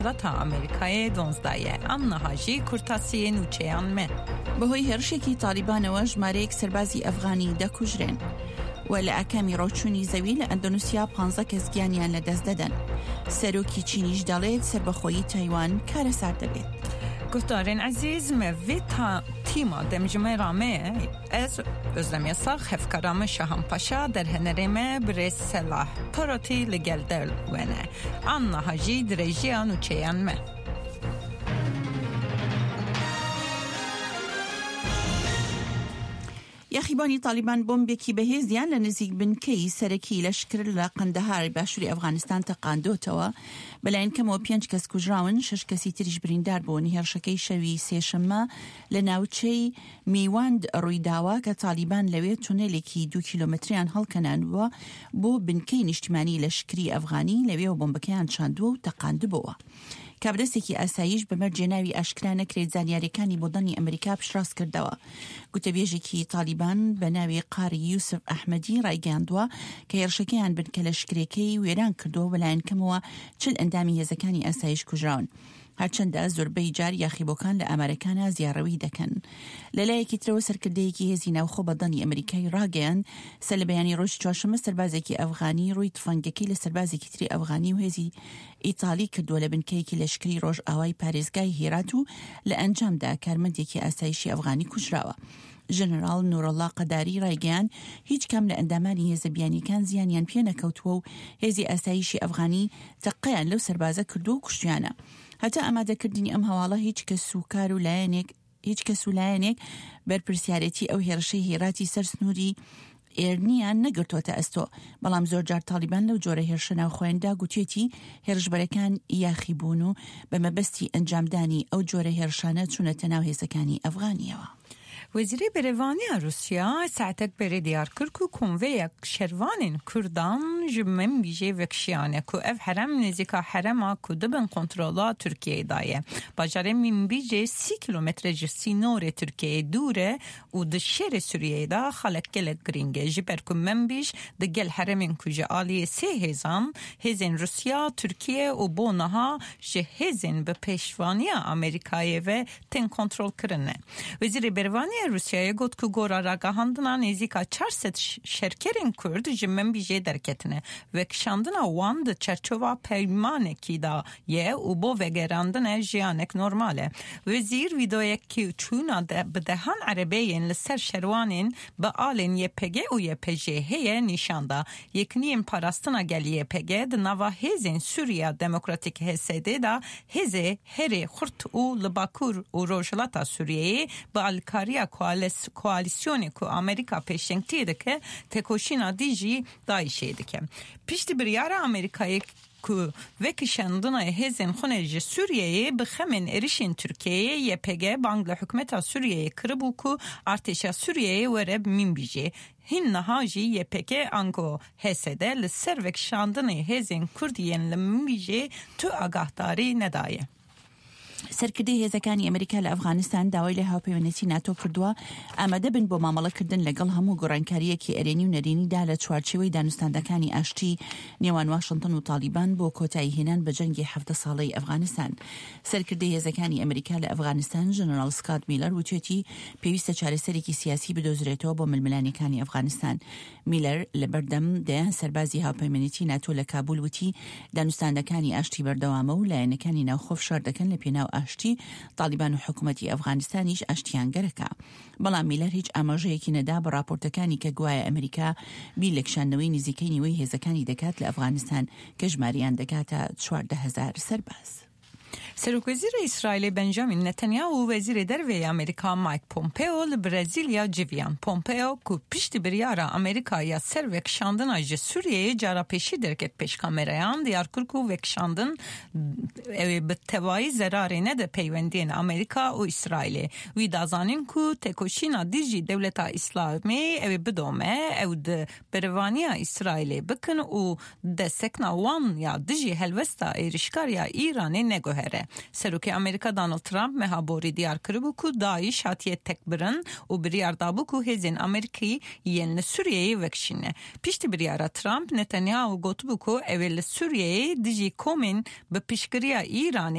تا آمریکای 12 ام نهاجی کورتاسی نوچیان من بەهۆی هێرشێکی تالیبانەوە ژمارەیەک سەربازی ئەفغانی دەکوژرێن و لە ئەکەمی ڕۆچوونی زەوی لە ئەندۆنوسیا 15 کەس گیانیان لەدەست دەدەن. سەرۆکی چینیش دەڵێت سربەخۆیی تایوان کارەسار دەبێت. گفتارین عزیز مویتا تیما دمجمه رامه از özlem ساخ هفکرام شاهم پاشا در هنرمه بر سلاح پروتی لگل دل ونه آن نهاجی درجیان و چیان مه یاخیبانی طالبان بۆمبێکی بەهێزیان لە نزیک بنکەی سەرەکی لەشکر لە قەندەهار باشووری ئەفغانستان تەقاندۆتەوە. بەلایەن کەمەوە 5 کەس کوژراون، 6 کەسی تریش بریندار بوون. هێرشەکەی شەوی سێشەممە لە ناوچەی میواند ڕوویداوە کە طالبان لەوێ تونێلێکی 2 کیلۆمەتریان هەڵکەنانوە بۆ بنکەی نیشتیمانی لەشکری ئەفغانی لەوێ بۆمبەکەیان چاندووە و تەقاندبووە. کابرسێکی ئاسایش بەمەرجێ ناوی ئاشکرا نەکرێت زانیاریەکانی بۆ دەنی ئەمریکا پشتڕاست کردەوە. گوتەبێژێکی طالبان بە ناوی قاری یوسف ئەحمەدی ڕایگەاندووە کە هێرشەکەیان بنکە لەشکرێکەی وێران کردووە بەلایەن کەمەوە 40 ئەندامی هێزەکانی ئاسایش کوژراون. هەرچەندە زۆربەی جار یاخیبۆکان لە ئامارەکانە زیاڕەوی دەکەن. لەلایەکی ترەوە سەرکردەیەکی هێزی ناوخۆ بە دەنی ئەمریکای ڕاگەیان سەر لە بەیانی ڕۆژی چوارشەممە سەربازێکی ئەفغانی ڕووی تفەنگەکەی لە سەربازێکی تری ئەفغانی و هێزی ئیتالی کردووە لە بنکەیەکی لەشکری ڕۆژ ئاوای پارێزگای هێرات و لە ئەنجامدا کارمەندێکی ئاسایشی ئەفغانی کوژراوە. ژنەرال نورەڵڵا قەداری ڕایگەیان هیچ کەم لە ئەندامانی هێزە بیانیەکان زیانیان پێ نەکەوتووە و هێزی ئاسایشی ئەفغانی تەقەیان لەو سەربازە کردو و کوشتیانە. هەتا ئامادەکردنی ئەم هەواڵە هیچ کەس و لایەنێک بەرپرسیارەتی ئەو هێرشەی هێراتی سەر سنووری ئێرنیان نەگرتوۆتە ئەستۆ. بەڵام زۆر جار طالبان لەو جۆرە هێرشە ناوخۆیاندا گوتێتی هێرشبەرەکان یاخی بوون و بە مەبەستی ئەنجامدانی ئەو جۆرە هێرشانە چوونەتە ناو هێزەکانی ئەفغانیەوە. وزیر بروانی روسیا ساعتک بر دیار کرد که کنویک شروان کردان جمعن بیجه وکشیانه که اف حرم نزیکا حرم که دبن کنترولا ترکیه دایه. باجاره من بیجه 30 کیلومتر جسی نور ترکیه دوره و دشیر سوریه دا خلق گلک گرینگه. جبر که من بیش دگل حرمین کجا آلی 3 هزین روسیا ترکیه و بونها جه هزین به پیشوانی امریکایی و تن کنترول کرنه. وزیر بروانی روسیای گفت که گورا راگاهاندنا نزیکا 400 شرکرین کرد جمعن بیجه درکتنه و کشاندنا وان ده چرچووا پیمانکی دا یه و با وگراندن جیانک نرماله. وزیر ویدویک که چونا بدهان عربیین لسر شروانین با آلین یه پگه و یه پجه هیه نشانده. یکنیم پاراستنا گل یه پگه ده نوا هزین سوریا دموکراتیک هسته دا هزه هره خورت و لباکور و روشلاتا سوریه با الکاریا koalisyonu ku Amerika peşinktiği ki tekoşina dici daişeydi ki. Pişti bir yara Amerika'yı ku vekişandına hezin xuneci Suriye'yi bixemin erişin Türkiye'ye YPG Bangla hükümeta Suriye'yi kırıbu ku arteşa Suriye'yi vereb minbiji. Hin nahaji YPG ango hesede li ser vekişandına hezin Kurdiyen li minbiji tu agahdari nedaye. سەرکردەی هێزەکانی ئەمریکا لە ئەفغانستان داوای لە هاوپەیوەندی ناتۆ کردووە ئامادە بن بۆ مامەڵەکردن لەگەڵ هەموو گۆڕانکاریەکی ئەرێنی و نەرێنیدا لە چوارچێوەی دانوستاندەکانی ئاشتی نێوان واشنگتن و طالبان بۆ کۆتایی هێنان بە جەنگی 7 ساڵەی ئەفغانستان. سەرکردەی هێزەکانی ئەمریکا لە ئەفغانستان ژنەرال سکات میلەر وتێتی پێویستە چارەسەرێکی سیاسی بدۆزرێتەوە بۆ ململانیەکانی ئەفغانستان. میلەر لە بەردەم دەیان سەربازی هاوپەیوەندی ناتۆ لە کابول وتی دانوستاندەکانی ئاشتی بەردەوامە و لایەنەکانی ناوخۆ فشار دەکەن لە پێناو ئاشتی طالبان و حکوومەتی ئەفغانستانیش ئاشتیانگەرەکە. بەڵام میلەر هیچ ئاماژەیەکی نەدا بە راپۆرتەکانی کە گوایە ئەمریکا بیر لە کشاندنەوەی نزیکەی نیوەی هێزەکانی دەکات لە ئەفغانستان کە ژماریان دەکاتە 14,000 سەرباز. سرکوزیر اسرائیل بنجامین نتانیاهو و وزیر دروی امریکا مایک پومپئو لبرزیلیا جویان. پومپئو که پشت بریارا امریکا یا سر وکشاندن آج سوریه جارا پیشی درکت پیش کامرایان دیار کرکو وکشاندن به توایی زراری نده پیوندین امریکا و اسرائیل. وی دازانین که تکوشینا دیجی دولتا اسلامی او بدومه او ده بروانی اسرائیل بکن و ده سکنا وان یا دیجی هلوستا ایرشکار یا ایرانی نگوهره. سروکی امریکا دانالد ترامپ مهابوری دیار کربو کو داعش هاتیه تکبرن و بریار دابو کو هزین امریکی ین سوریه وکشینه پیشتی بریارا ترامپ نتانیاهو گوتبو کو اول سوریه دیجی کومین به پیشگیری ایران